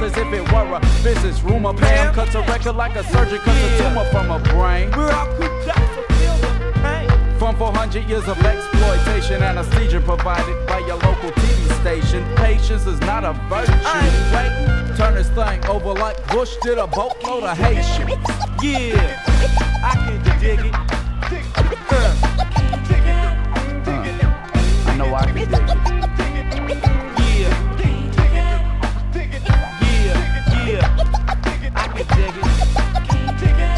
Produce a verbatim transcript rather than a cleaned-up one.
as if it were a business rumor. Pam cuts a record like a surgeon cuts a tumor from a brain. We're all cooped up, so feel the pain. From four hundred years of exploitation, anesthesia provided by your local T V station. Patience is not a virtue. I ain't waiting. Turn this thing over like Bush did a boatload of Haitians. Yeah, I can dig it.